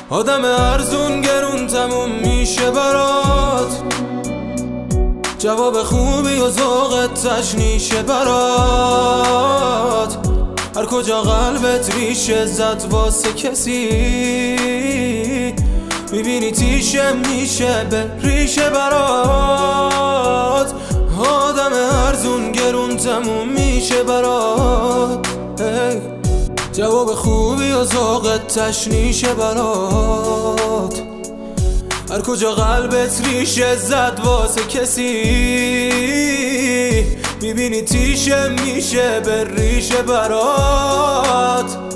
آدم ارزون گرون تموم میشه برات، جواب خوبی و ذوقت تشنیشه برات. هر کجا قلبت ریشه زد واسه کسی، میبینی تیشه میشه به ریشه برات. آدم ارزون گرون تموم میشه برات، جواب خوبی و ذوقت تشنیشه برات. هر کجا قلبت ریشه زد واسه کسی، میبینی تیشه میشه به ریشه برات.